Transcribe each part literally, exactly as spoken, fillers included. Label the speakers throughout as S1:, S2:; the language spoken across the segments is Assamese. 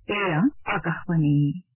S1: এয়া আকাশবাণী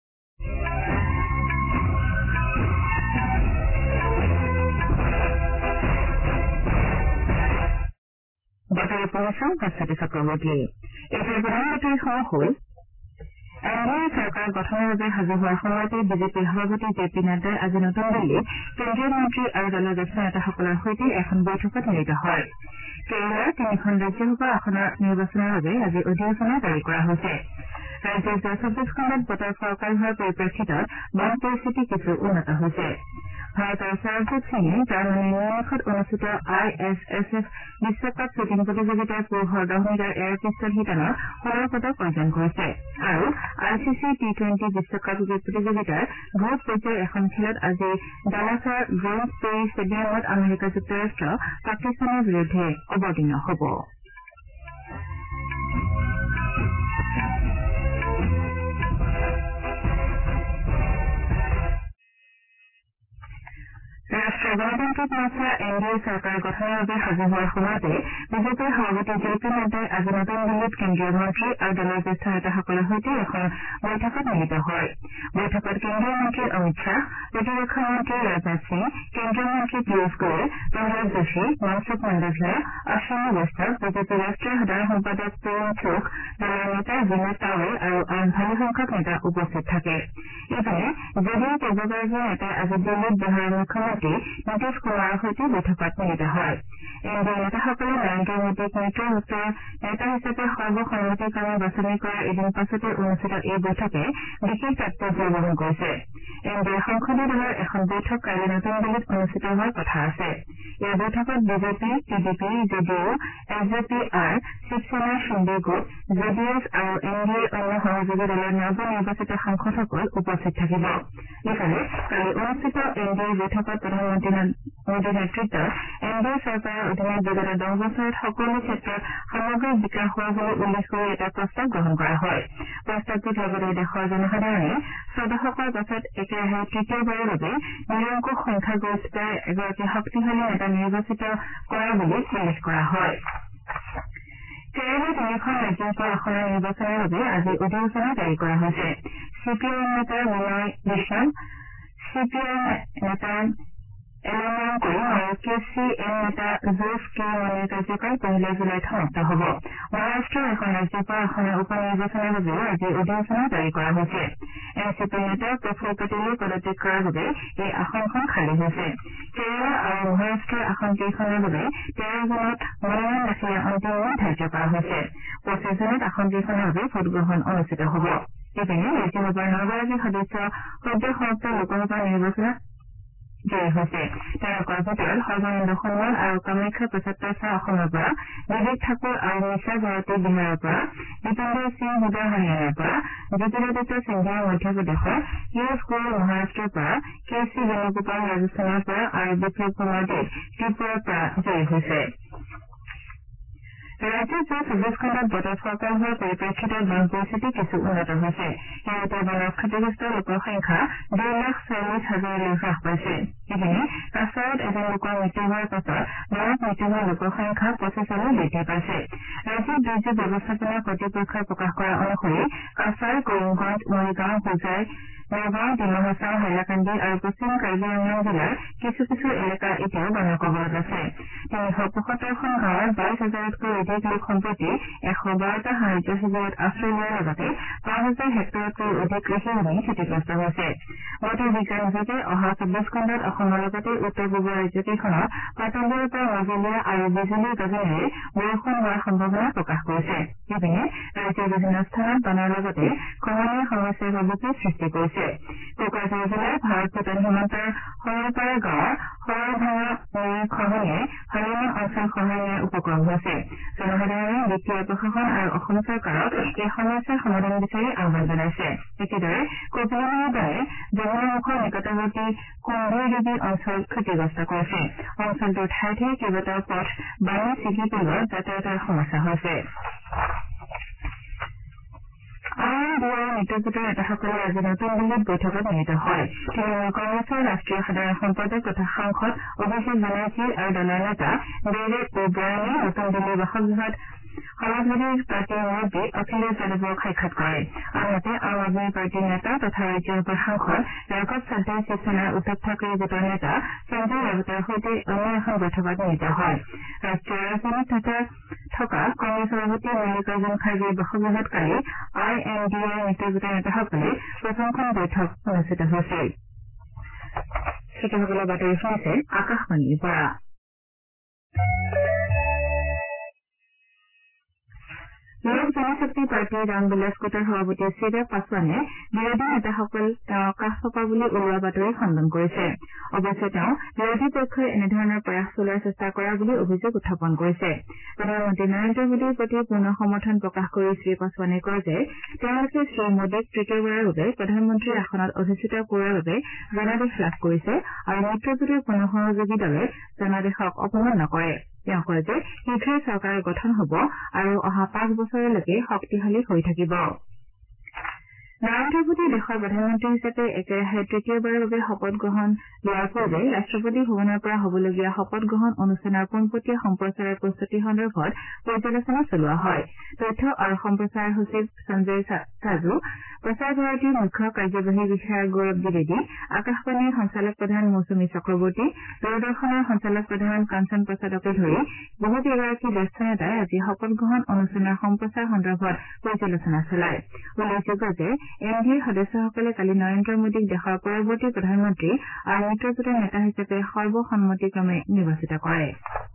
S1: বাতৰি পঢ়িছো ভাস্বতী চক্ৰৱৰ্তী। এতিয়া প্ৰধানমন্ত্ৰীসমূহ হ'ল এন ডি এ চৰকাৰ গঠনৰ বাবে সাজু হোৱাৰ সময়তে বিজেপিৰ সভাপতি জে পি নাড্ডাই আজি নতুন দিল্লীত কেন্দ্ৰীয় মন্ত্ৰী আৰু দলৰ জ্যেষ্ঠ নেতাসকলৰ সৈতে এখন বৈঠকত মিলিত হয়। কেৰালাৰ তিনিখন ৰাজ্যসভা আসনৰ নিৰ্বাচনৰ বাবে আজি অধিসূচনা জাৰি কৰা হৈছে। ৰাজ্যৰ যোৱা চৌব্বিছ ঘণ্টাত বতৰ ফৰকাল হোৱাৰ পৰিপ্ৰেক্ষিতত বান পৰিস্থিতি কিছু উন্নত হৈছে। ভাৰতৰ সৰবজিৎ সিঙে জাৰ্মানীৰ নিউয়ৰ্কত অনুষ্ঠিত আই এছ এছ এফ বিশ্বকাপ শ্বুটিং প্ৰতিযোগিতাৰ পুৰুষৰ দহ মিটাৰ এয়াৰ পিষ্টল শিতানত সোণৰ পদক অৰ্জন কৰিছে আৰু I C C T twenty বিশ্বকাপ প্ৰতিযোগিতাৰ গ্ৰুপ পৰ্যায়ৰ এখন খেলত আজি ডালাছৰ গ্ৰেণ্ড পেৰী ষ্টেডিয়ামত আমেৰিকা যুক্তৰাষ্ট্ৰ পাকিস্তানৰ বিৰুদ্ধে অৱতীৰ্ণ হ'ব। ৰাষ্ট্ৰীয় গণতান্ত্ৰিক মৰ্চা এন ডি এ চৰকাৰ গঠনৰ বাবে সাজু হোৱাৰ সময়তে বিজেপিৰ সভাপতি জে পি নাড্ডাই আজি নতুন দিল্লীত কেন্দ্ৰীয় মন্ত্ৰী আৰু দলৰ জ্যেষ্ঠ নেতাসকলৰ সৈতে এখন বৈঠকত মিলিত হয়। বৈঠকত কেন্দ্ৰীয় মন্ত্ৰী অমিত শ্বাহ, প্ৰতিৰক্ষা মন্ত্ৰী ৰাজনাথ সিং, কেন্দ্ৰীয় মন্ত্ৰী পীয়ুষ গোৱেল, প্ৰহ্লাদ যোশী, মনসুখ মাণ্ডভিয়া, অশ্বিনী বৈষ্ণৱ, বিজেপিৰ ৰাষ্ট্ৰীয় সাধাৰণ সম্পাদক প্ৰেৰণ চোখ, দলৰ নেতা বিনোদ তাৱড়ে আৰু আন ভালেসংখ্যক নেতা উপস্থিত থাকে। ইপিনে জে ডি ইউ কেইবাগৰাকীও নেতাই আজি দিল্লীত বিহাৰৰ মুখ্যমন্ত্ৰী নীতিশ কুমাৰৰ সৈতে বৈঠকত মিলিত হয়। এন ডি এ নেতাসকলে নৰেন্দ্ৰ মোদীক নেতৃত্বযুক্ত নেতা হিচাপে সৰ্বসন্মতিক্ৰমে বাছনি কৰাৰ এদিন পাছতে অনুষ্ঠিত এই বৈঠকে বিশেষ তাৎপৰ্য বহন কৰিছে। এন ডি এ সংসদীয় দলৰ এখন বৈঠক কাইলৈ নতুন দিল্লীত অনুষ্ঠিত হোৱাৰ কথা আছে। এই বৈঠকত BJP, T D P, J D U, S J P R, Shiv Sena, Shinde গোট, জে ডি এছ আৰু এন ডি এৰ অন্য সহযোগী দলৰ নৱ নিৰ্বাচিত সাংসদসকল উপস্থিত থাকিব। ইফালে কালি অনুষ্ঠিত এন ডি এৰ বৈঠকত প্ৰধানমন্ত্ৰী মোদীৰ নেতৃত্বত এন ডি এ চৰকাৰৰ অধীনত বিগত দহ বছৰত সকলো ক্ষেত্ৰত সামগ্ৰিক বিকাশ হোৱা বুলি উল্লেখ কৰি এটা প্ৰস্তাৱ গ্ৰহণ কৰা হয়। প্ৰস্তাৱটোত লগতে দেশৰ জনসাধাৰণে ছদশকৰ পাছত একেৰাহে তৃতীয়বাৰৰ বাবে নিৰংকুশ সংখ্যাগৰিষ্ঠতাৰে এগৰাকী শক্তিশালী নেতা নিৰ্বাচিত কৰা বুলি উল্লেখ কৰা হয়। কেৰালাৰ তিনিখন ৰাজ্যসভা আসনৰ নিৰ্বাচনৰ বাবে আজি অধিসূচনা জাৰি কৰা হৈছে। চি পি আই এম নেতা বিনয় বিশ্বম, চি পি আই নেতা এলামাৰম কৰিম আৰু কে চি এম নেতা জোছ কে মানিৰ কাৰ্যকাল পহিলা জুলাইত সমাপ্ত হ'ব। মহাৰাষ্ট্ৰৰ এখন ৰাজ্যসভা আসনৰ উপ নিৰ্বাচনৰ বাবেও আজি অধিসূচনা জাৰি কৰা হৈছে। এন চি পিৰ নেতা প্ৰফুল পেটেলে পদত্যাগ কৰাৰ বাবে এই আসনখন খালী হৈছে। কেৰালা আৰু মহাৰাষ্ট্ৰৰ আসন কেইখনৰ বাবে তেৰ জুনত মনোনয়ন দাখিলৰ অন্তিম দিন ধাৰ্য কৰা হৈছে। পঁচিছ জুনত আসন কেইখনৰ বাবে ভোটগ্ৰহণ অনুষ্ঠিত হ'ব। ইপিনে ৰাজ্যসভাৰ নগৰাকী সদস্য সদ্য সমাপ্ত লোকসভা নিৰ্বাচনত জয়ী হৈছে। তেওঁলোকৰ ভিতৰত সৰ্বানন্দ সোণোৱাল আৰু কামাখ্যা প্ৰসাদ পাছা অসমৰ পৰা, বিবেক ঠাকুৰ আৰু নিশা ভাৰতী বিহাৰৰ পৰা, দীপেন্দৰ সিং হুদা হাৰিয়ানাৰ পৰা, জ্যোতিৰাদিত্য সিন্ধিয়া মধ্যপ্ৰদেশৰ, পীয়ুষ গোৱেল মহাৰাষ্ট্ৰৰ পৰা, কে চি বেণুগোপাল ৰাজস্থানৰ পৰা আৰু বিপ্লৱ কুমাৰ দেৱ ত্ৰিপুৰাৰ পৰা জয়ী হৈছে। ৰাজ্যত যোৱা চৌব্বিছ ঘণ্টাত বতৰ ফৰকাল হোৱাৰ পৰিপ্ৰেক্ষিতত বান পৰিস্থিতি কিছু উন্নত হৈছে। ইয়াৰ বানত ক্ষতিগ্ৰস্ত লোকৰ সংখ্যা দুই লাখ চল্লিছ হাজাৰলৈ হ্ৰাস পাইছে। ইপিনে কাছাৰত এজন লোকৰ মৃত্যু হোৱাৰ পাছত বানত মৃত্যু হোৱা লোকৰ সংখ্যা পঁচিছলৈ বৃদ্ধি পাইছে। ৰাজ্যিক দুৰ্যোগ ব্যৱস্থাপনা কৰ্তৃপক্ষই প্ৰকাশ কৰা অনুসৰি কাছাৰ, কৰিমগঞ্জ, মৰিগাঁও, হোজাই, নগাঁও, ডিমা হাছাও, হাইলাকান্দি আৰু পশ্চিম কাৰ্বি আংলং জিলাৰ কিছু কিছু এলেকা এতিয়াও বানৰ কবলত আছে। তিনিশ পঁয়সত্তৰখন গাঁৱৰ বাইছ হাজাৰতকৈ অধিক লোক সম্প্ৰতি এশ বাৰটা সাহায্য শিবিৰত আশ্ৰয় লোৱাৰ লগতে পাঁচ হাজাৰ হেক্টৰতকৈ অধিক কৃষিভূমি ক্ষতিগ্ৰস্ত হৈছে। বতৰ বিজ্ঞান বিভাগে অহা চৌব্বিছ ঘণ্টাত অসমৰ লগতে উত্তৰ পূবৰ ৰাজ্যকেইখনত পাতলীয়াৰ পৰা মজলীয়া আৰু বিজুলীৰ গজনেৰে বৰষুণ হোৱাৰ সম্ভাৱনা প্ৰকাশ কৰিছে। ইপিনে ৰাজ্যৰ বিভিন্ন স্থানত বানৰ লগতে খহনীয়া সমস্যাই ভাবুকিৰ সৃষ্টি কৰিছে। কোকৰাঝাৰ জিলাৰ ভাৰত ভূটান সীমান্তৰ সৰলপাৰা গাঁৱৰ সৰলভাঙা নৈৰ খহনীয়াই ভালেমান অঞ্চল খহাই নিয়াৰ উপক্ৰম হৈছে। জনসাধাৰণে বিত্তীয় প্ৰশাসন আৰু অসম চৰকাৰক এই সমস্যাৰ সমাধান বিচাৰি আহ্বান জনাইছে। একেদৰে কপিলমুখৰ দৰে যমুনামুখৰ নিকটৱৰ্তী কুম্ভীৰ দেৱী অঞ্চল ক্ষতিগ্ৰস্ত কৰিছে। অঞ্চলটোৰ ঠায়ে ঠায়ে কেইবাটাও পথ বানে ছিগি পেলোৱাত যাতায়াতৰ সমস্যা হৈছে। আই এন ডি এৰ নেতৃত্বত নেতাসকলে আজি নতুন দিল্লীত বৈঠকত মিলিত হয়। তৃণমূল কংগ্ৰেছৰ ৰাষ্ট্ৰীয় সাধাৰণ সম্পাদক তথা সাংসদ অভিষেক বেনাৰ্জী আৰু দলৰ নেতা ডেৰেক অ' ব্ৰায়ানে নতুন দিল্লীৰ বাসগৃহত সমাজবাদী পাৰ্টীৰ মুৰব্বী অখিলেশ যাদৱক সাক্ষাৎ কৰে আনহাতে আম আদমী পাৰ্টীৰ নেতা তথা ৰাজ্যসভাৰ সাংসদ ৰাঘৱ চাদ্দাই শিৱসেনাৰ উদ্ধৱ ঠাকৰে গোটৰ নেতা সঞ্জয় ৰাৱতৰ সৈতে অন্য এখন বৈঠকত মিলিত হয় ৰাষ্ট্ৰীয় ৰাজধানীত থকা কংগ্ৰেছ সভাপতি মল্লিকাৰ্জুন খাৰ্গেৰ বাসগৃহত কালি আই এন ডি এৰ মিত্ৰজোঁটৰ নেতাসকলে প্ৰথমখন বৈঠক অনুষ্ঠিত হৈছিল শ্ৰোতাসকলৰ বাতৰি শুনিছে আকাশবাণীৰ পৰা লোক জনশক্তি পাৰ্টীৰ ৰামবিলাস গোটৰ সভাপতি চিৰাগ পাছোৱানে বিৰোধী নেতাসকল তেওঁ কাষ চপা বুলি ওলোৱা বাতৰি খণ্ডন কৰিছে অৱশ্যে তেওঁ বিৰোধী পক্ষই এনেধৰণৰ প্ৰয়াস চলোৱাৰ চেষ্টা কৰা বুলি অভিযোগ উত্থাপন কৰিছে প্ৰধানমন্ত্ৰী নৰেন্দ্ৰ মোদীৰ প্ৰতি পূৰ্ণ সমৰ্থন প্ৰকাশ কৰি শ্ৰীপাছোৱানে কয় যে তেওঁলোকে শ্ৰীমোদীক তৃতীয়বাৰৰ বাবে প্ৰধানমন্ত্ৰীৰ আসনত অধিষ্ঠিত কৰোৱাৰ বাবে জনাদেশ লাভ কৰিছে আৰু মিত্ৰজোঁটৰ কোনো সহযোগী দলে জনাদেশক অপমান নকৰে তেওঁ কয় যে শীঘ্ৰেই চৰকাৰ গঠন হ'ব আৰু অহা পাঁচ বছৰলৈকে শক্তিশালী হৈ থাকিব নৰেন্দ্ৰ মোদী দেশৰ প্ৰধানমন্ত্ৰী হিচাপে একেৰাহে তৃতীয়বাৰৰ বাবে শপত গ্ৰহণ লোৱাৰ পূৰ্বে ৰাষ্ট্ৰপতি ভৱনৰ পৰা হ'বলগীয়া শপত গ্ৰহণ অনুষ্ঠানৰ পোনপটীয়া সম্প্ৰচাৰৰ প্ৰস্তুতি সন্দৰ্ভত পৰ্যালোচনা চলোৱা হয় তথ্য আৰু সম্প্ৰচাৰ সচিব সঞ্জয় সাজু প্ৰচাৰ ভাৰতীৰ মুখ্য কাৰ্যবাহী বিষয়া গৌৰৱ দ্বিবেদী আকাশবাণীৰ সঞ্চালক প্ৰধান মৌচুমী চক্ৰৱৰ্তী দূৰদৰ্শনৰ সঞ্চালক প্ৰধান কাঞ্চন প্ৰসাদকে ধৰি বহুকেইগৰাকী জ্যেষ্ঠ নেতাই আজি শপত গ্ৰহণ অনুষ্ঠানৰ সম্প্ৰচাৰ সন্দৰ্ভত পৰ্যালোচনা চলায় উল্লেখযোগ্য যে এন ডি এৰ সদস্যসকলে কালি নৰেন্দ্ৰ মোদীক দেশৰ পৰৱৰ্তী প্ৰধানমন্ত্ৰী আৰু মিত্ৰজোঁটৰ নেতা হিচাপে সৰ্বসন্মতিক্ৰমে নিৰ্বাচিত কৰে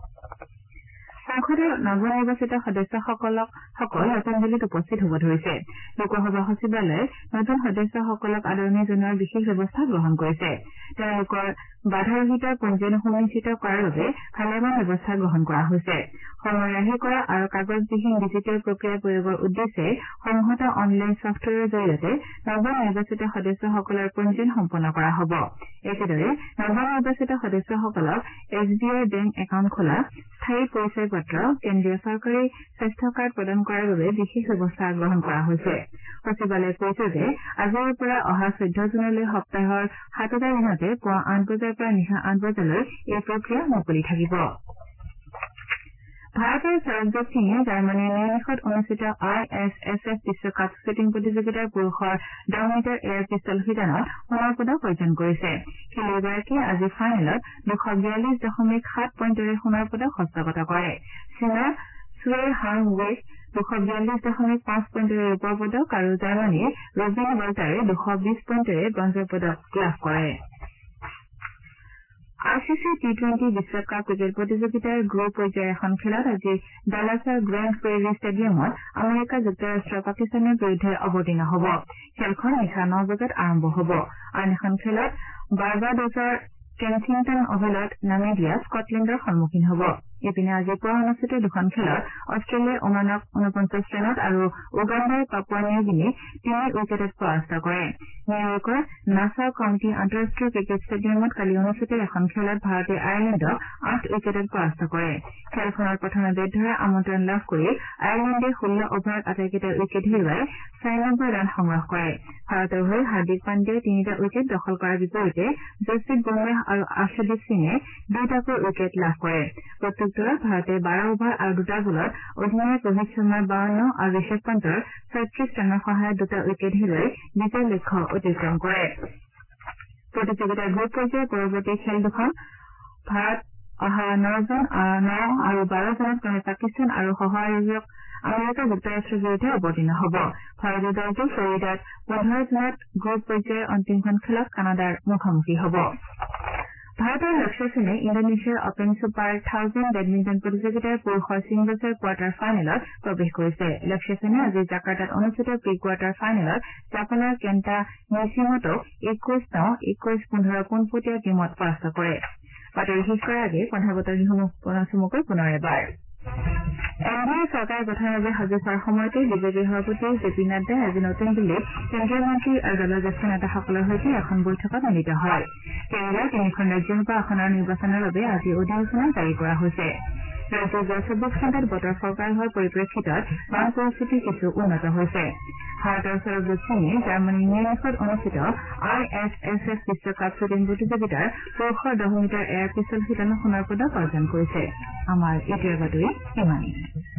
S1: সংসদৰ নৱনিৰ্বাচিত সদস্যসকলক সকল নতুন দিল্লীত উপস্থিত হ'ব ধৰিছে লোকসভা সচিবালয়ে নতুন সদস্যসকলক আদৰণি জনোৱাৰ বিশেষ ব্যৱস্থা গ্ৰহণ কৰিছে তেওঁলোকৰ বাধাৰহিত পঞ্জীয়ন সুনিশ্চিত কৰাৰ বাবে ভালেমান ব্যৱস্থা গ্ৰহণ কৰা হৈছে সময় ৰাহি কৰা আৰু কাগজবিহীন ডিজিটেল প্ৰক্ৰিয়া প্ৰয়োগৰ উদ্দেশ্যে সংহত অনলাইন ছফটৱেৰৰ জৰিয়তে নৱনিৰ্বাচিত সদস্যসকলৰ পঞ্জীয়ন সম্পন্ন কৰা হ'ব একেদৰে নৱনিৰ্বাচিত সদস্যসকলক S B I bank account খোলা স্থায়ী পৰিচয় পত্ৰ কেন্দ্ৰীয় চৰকাৰী স্বাস্থ্য কাৰ্ড প্ৰদান কৰাৰ বাবে বিশেষ ব্যৱস্থা গ্ৰহণ কৰা হৈছে সচিবালয়ে কৈছে যে আজিৰ পৰা অহা চৈধ্য জুনলৈ সপ্তাহৰ সাতটা দিনতে পুৱা আঠ বজাৰ পৰা নিশা আঠ বজালৈ এই প্ৰক্ৰিয়া মুকলি থাকিব ভাৰতৰ সৰবজিৎ সিঙে জাৰ্মানীৰ মিউনিখত অনুষ্ঠিত আই এছ এছ এফ বিশ্বকাপ শ্বুটিং প্ৰতিযোগিতাৰ পুৰুষৰ দহ মিটাৰ এয়াৰ পিষ্টল শিতানত সোণৰ পদক অৰ্জন কৰিছে খেলুৱৈগৰাকীয়ে আজি ফাইনেলত দুশ বিয়াল্লিছ দশমিক সাত পইণ্টেৰে সোণৰ পদক হস্তগত কৰে চীনৰ চুৱে হাং ৱেক দুশ বিয়াল্লিছ দশমিক পাঁচ পইণ্টেৰে ৰূপৰ পদক আৰু জাৰ্মানীৰ ৰবিন ৱাল্টাৰে দুশ বিশ পইণ্টেৰে ব্ৰঞ্জৰ পদক লাভ কৰে I C C T twenty বিশ্বকাপ ক্ৰিকেট প্ৰতিযোগিতাৰ গ্ৰুপ পৰ্যায়ৰ এখন খেলত আজি ডালাছৰ গ্ৰেণ্ড প্ৰেৰী ষ্টেডিয়ামত আমেৰিকা যুক্তৰাষ্ট্ৰ পাকিস্তানৰ বিৰুদ্ধে অৱতীৰ্ণ হ'ব খেলখন নিশা ন বজাত আৰম্ভ হ'ব আন এখন খেলত বাৰ্বাডোছৰ কেনচিংটন অভেলত নামিবিয়া স্কটলেণ্ডৰ সন্মুখীন হ'ব ইপিনে আজি পুৱা অনুষ্ঠিত দুখন খেলত অষ্ট্ৰেলিয়াই ওমানক ঊনপঞ্চাছ ৰানত আৰু উগাণ্ডাই পাপুৱা নিউগিনিক তিনি উইকেটত পৰাস্ত কৰে নিউয়ৰ্কৰ নাছাউ কাউণ্টি আন্তঃৰাষ্ট্ৰীয় ক্ৰিকেট ষ্টেডিয়ামত কালি অনুষ্ঠিত এখন খেলত ভাৰতে আয়াৰলেণ্ডক আঠ উইকেটত পৰাস্ত কৰে খেলখনৰ প্ৰথমে বেট ধৰাৰ আমন্ত্ৰণ লাভ কৰি আয়াৰলেণ্ডে ষোল্ল অভাৰত আটাইকেইটা উইকেট হেৰুৱাই ছয়ানব্বৈ ৰান সংগ্ৰহ কৰে ভাৰতৰ হৈ হাৰ্দিক পাণ্ডিয়াই তিনিটা উইকেট দখল কৰাৰ বিপৰীতে যশপ্ৰীত বুমৰাহ আৰু আৰ্শদীপ সিঙে দুটাকৈ উইকেট লাভ কৰে প্ৰত্যুত্তৰত ভাৰতে বাৰ অভাৰ আৰু দুটা বলত অধিনায়ক ৰোহিত শৰ্মাৰ বাৱন্ন আৰু ঋষভ পন্থৰ ছয়ত্ৰিশ ৰানৰ সহায়ত দুটা উইকেট হেৰুৱাই বিজয় লক্ষ্য অতিক্ৰম কৰে প্ৰতিযোগিতাৰ গ্ৰুপ পৰ্যায়ৰ পৰৱৰ্তী খেল দুখন ভাৰত অহা নজন ন আৰু বাৰ জনত ক্ৰমে পাকিস্তান আৰু সহআয়োজক আমেৰিকা যুক্তৰাষ্ট্ৰৰ বিৰুদ্ধে অৱতীৰ্ণ হ'ব ভাৰতীয় দলটো ফ্লৰিডাত পোন্ধৰ জুনত গ্ৰুপ পৰ্যায়ৰ অন্তিমখন খেলত কানাডাৰ মুখামুখি হ'ব ভাৰতৰ লক্ষ্য সেনে ইণ্ডোনেছিয়াৰ অপেন ছুপাৰ থাউজেণ্ড বেডমিণ্টন প্ৰতিযোগিতাৰ পুৰুষৰ ছিংগলছৰ কোৱাৰ্টাৰ ফাইনেলত প্ৰৱেশ কৰিছে লক্ষ্য সেনে আজি জাকাৰ্টাত অনুষ্ঠিত প্ৰি কোৱাৰ্টাৰ ফাইনেলত জাপানৰ কেণ্টা নিশ্চিমোটোক একৈশ ন একৈশ পোন্ধৰ পোনপটীয়া গেমত পৰাস্ত কৰে বাতৰি শেষ কৰাৰ আগেয়ে প্ৰধান বতৰসমূহ চমুকৈ পুনৰ এবাৰ এন ডি এ চৰকাৰ গঠনৰ বাবে সাজু হোৱাৰ সময়তে বিজেপিৰ সভাপতি জে পি নাড্ডাই আজি নতুন দিল্লীত কেন্দ্ৰীয় মন্ত্ৰী আৰু দলৰ জ্যেষ্ঠ নেতাসকলৰ সৈতে এখন বৈঠকত মিলিত হয় কেৰালাৰ তিনিখন ৰাজ্যসভা আসনৰ নিৰ্বাচনৰ বাবে আজি অধিসূচনা জাৰি কৰা হৈছে ৰাজ্যৰ যোৱা চৌব্বিছ ঘণ্টাত বতৰ ফৰকাল হোৱাৰ পৰিপ্ৰেক্ষিতত বান পৰিস্থিতি কিছু উন্নত হৈছে ভাৰতৰ সৰবজিৎ সিঙে জাৰ্মানীৰ মিউনিখত অনুষ্ঠিত আই এছ এছ এফ বিশ্বকাপ শ্বুটিং প্ৰতিযোগিতাৰ পুৰুষৰ দহ মিটাৰ এয়াৰ পিষ্টল শিতানত সোণৰ পদক অৰ্জন কৰিছে আমাৰ এতিয়া বাতৰি ইমানেই